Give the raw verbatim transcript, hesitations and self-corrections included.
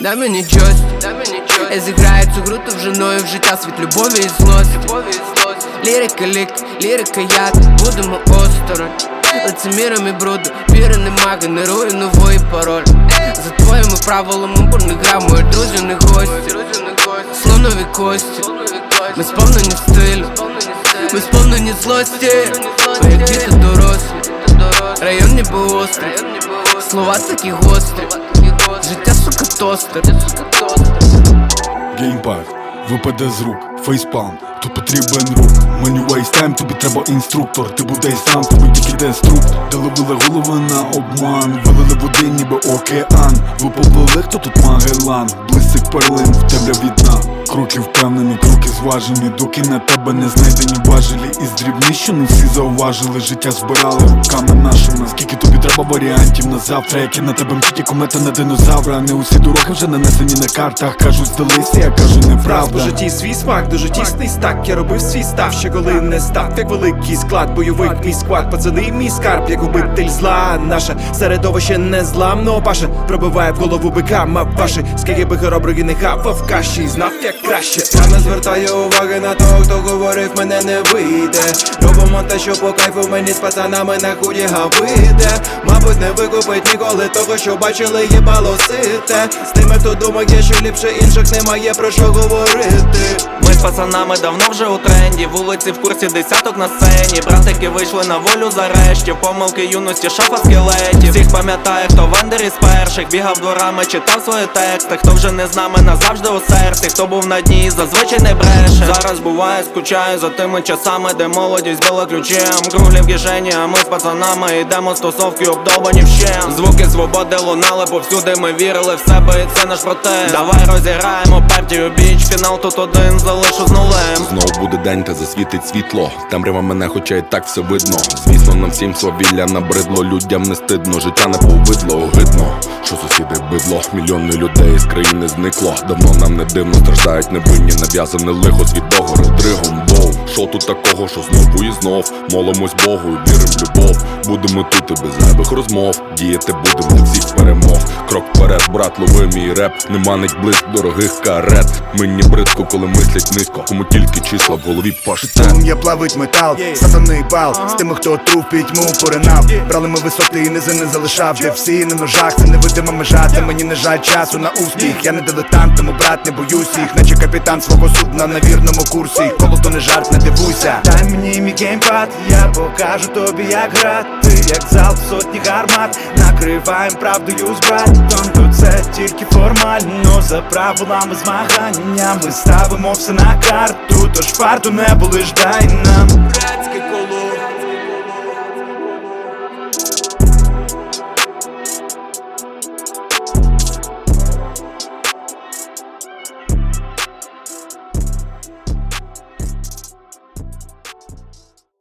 Дай мені джойстик, я зіграю цю гру, то вже ною в життя світ любові і злості. Лірика лік, лірика яд, будемо осторонь. Лицеміром і бруду, віри нема, генерую новий пароль. За твоїми правилами бурних грав, мої друзі не гості. Слонові кості, ми сповнені стилю, ми сповнені злості. Ми як діти дорослі, район ніби острий, слова такі гострі, життя, сука, тостер. Геймпад випаде з рук, фейспалм, тут потрібен рух. Меню вейстайм, тобі треба інструктор. Ти будеш сам, тобі тільки деструктор. Доловили голови на обман, вилили води ніби океан. Ви поплили, хто тут Магеллан? Блисик перлин в тебе відна. Кроки впевнені, кроки зважені, доки на тебе не знайдені важелі. Із дрібні, що не всі зауважили, життя збирали руками нашими. Скільки тобі треба варіантів на завтра, які на тебе мчить, як комета на динозавра. Не усі дороги вже нанесені на картах. Кажуть, здалися, я кажу, неправда. У житті свій смак, дуже тісний стак. Я робив свій став, ще коли не став, як великий склад. Бойовик, мій склад, пацани, мій скарб, як убитель зла. Наше середовище незламно паше, пробиває в голову бика, мав ваші. Скільки би хоробрих не хавав каші, знав як краще. Я не звертаю уваги на того, хто говорив, мене не вийде. Робимо те, що по кайфу мені з пацанами на худі гавиде. Мабуть, не викупить ніколи того, що бачили, їбало сите. З тими, хто думає, що ліпше інших, немає про що говорити. Ми з пацанами давно вже у тренді, вулиці в курсі, десяток на сцені. Братики вийшли на волю зарешті, помилки юності, шафа скелетів. Всіх пам'ятає, хто в андері з перших бігав дворами, читав свої тексти. Хто вже не з нами, назавжди у серці. Хто був на дні, зазвичай не бреше. Зараз буває, скучаю за тими часами, де молодість била ключем. Круглі в кишені, а ми з пацанами йдемо стосовки обдовбані вщем. Звуки свободи лунали повсюди, ми вірили в себе, і це наш протест. Давай розіграємо партію біч, фінал тут один, залишу з нулем. Знов буде день, та засвітить світло. Темрява мене, хоча і так все видно. Звісно, нам всім свавілля набридло. Людям не стидно, життя не повидло, огидно. Що сусіди бидло, мільйони людей з країни зникло. Давно нам не дивно, страждають невинні, нав'язане лихо, світ догори дригом. Воу, що тут такого, що знову і знов молимось Богу і вірим в любов. Будемо тут і без зайвих розмов, діяти будемо для всіх перемог. Крок вперед, брат, лови мій реп. Не манить блиск дорогих карет. Мені бридко, коли мислять низько, кому тільки числа в голові паштет. Я плавить метал, сатаний бал. З тими, хто труп пітьму поринав. Брали ми висоти і низи не залишав. Де всі на ножах, це невидима межа. Та мені не жаль часу на успіх. Я не дилетант, тому брат, не боюсь їх. Наче капітан свого судна на вірному курсі. Коло то не жарт, не дивуйся. Дай мені мій геймпад, я покажу тобі як грати. Як залп сотні гармат, накриваєм правдою з братом. Тут це тільки формально, за правилами змагання. Ми ставимо все на карту, тож фарту не були, ждай нам.